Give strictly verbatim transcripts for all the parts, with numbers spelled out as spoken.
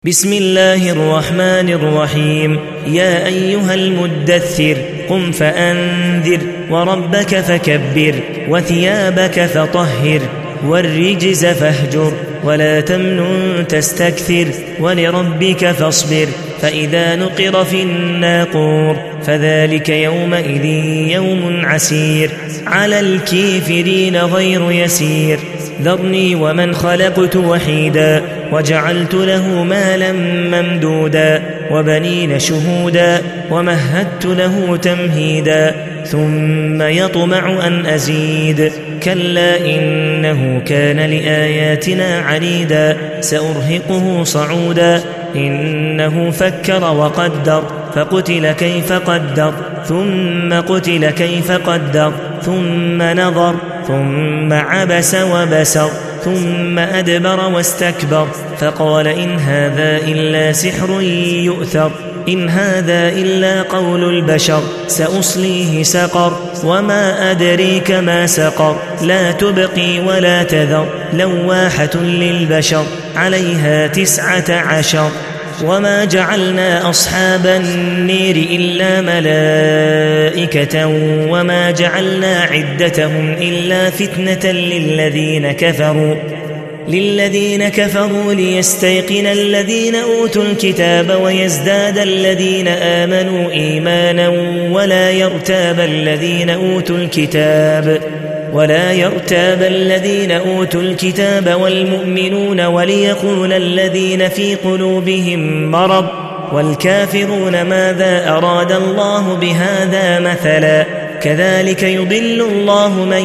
بسم الله الرحمن الرحيم. يا أيها المدثر قم فأنذر وربك فكبر وثيابك فطهر والرجز فاهجر ولا تمنن تستكثر ولربك فاصبر فإذا نقر في الناقور فذلك يومئذ يوم عسير على الكافرين غير يسير. ذرني ومن خلقت وحيدا وجعلت له مالا ممدودا وبنين شهودا ومهدت له تمهيدا ثم يطمع أن أزيد كلا إنه كان لآياتنا عنيدا سأرهقه صعودا إنه فكر وقدر فقتل كيف قدر ثم قتل كيف قدر ثم نظر ثم عبس وبسر ثم أدبر واستكبر فقال إن هذا إلا سحر يؤثر إن هذا إلا قول البشر سأصليه سقر وما أدريك ما سقر لا تبقي ولا تذر لواحة للبشر عليها تسعة عشر. وما جعلنا أصحاب النير إلا ملائكة وما جعلنا عدتهم إلا فتنة للذين كفروا للذين كفروا ليستيقن الذين أوتوا الكتاب ويزداد الذين آمنوا إيمانا ولا يرتاب الذين أوتوا الكتاب ولا يرتاب الذين أوتوا الكتاب والمؤمنون وليقول الذين في قلوبهم مرض والكافرون ماذا أراد الله بهذا مثلا كذلك يضل الله من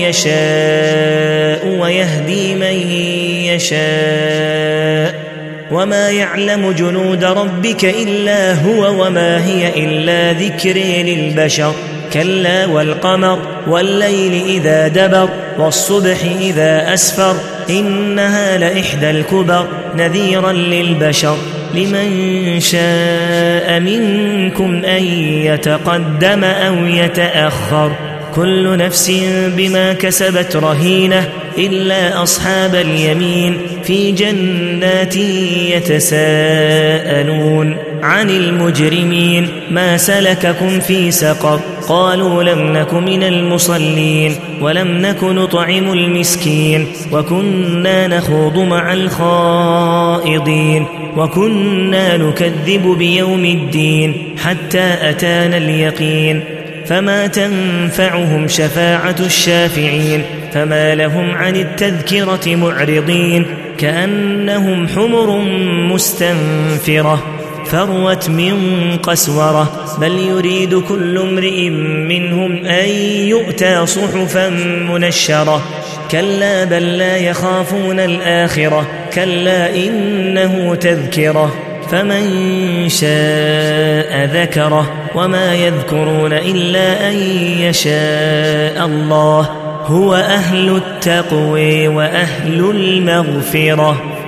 يشاء ويهدي من يشاء وما يعلم جنود ربك إلا هو وما هي إلا ذكر للبشر. كلا والقمر والليل إذا دبر والصبح إذا أسفر إنها لإحدى الكبر نذيرا للبشر لمن شاء منكم أن يتقدم أو يتأخر كل نفس بما كسبت رهينة إلا أصحاب اليمين في جنات يتساءلون عن المجرمين ما سلككم في سقر قالوا لم نك من المصلين ولم نك نطعم المسكين وكنا نخوض مع الخائضين وكنا نكذب بيوم الدين حتى أتانا اليقين فما تنفعهم شفاعة الشافعين فما لهم عن التذكرة معرضين كأنهم حمر مستنفرة فروت من قسورة بل يريد كل امرئ منهم أن يؤتى صحفا منشرة كلا بل لا يخافون الآخرة كلا إنه تذكرة فمن شاء ذكره وما يذكرون إلا أن يشاء الله هو أهل التقوى وأهل المغفرة.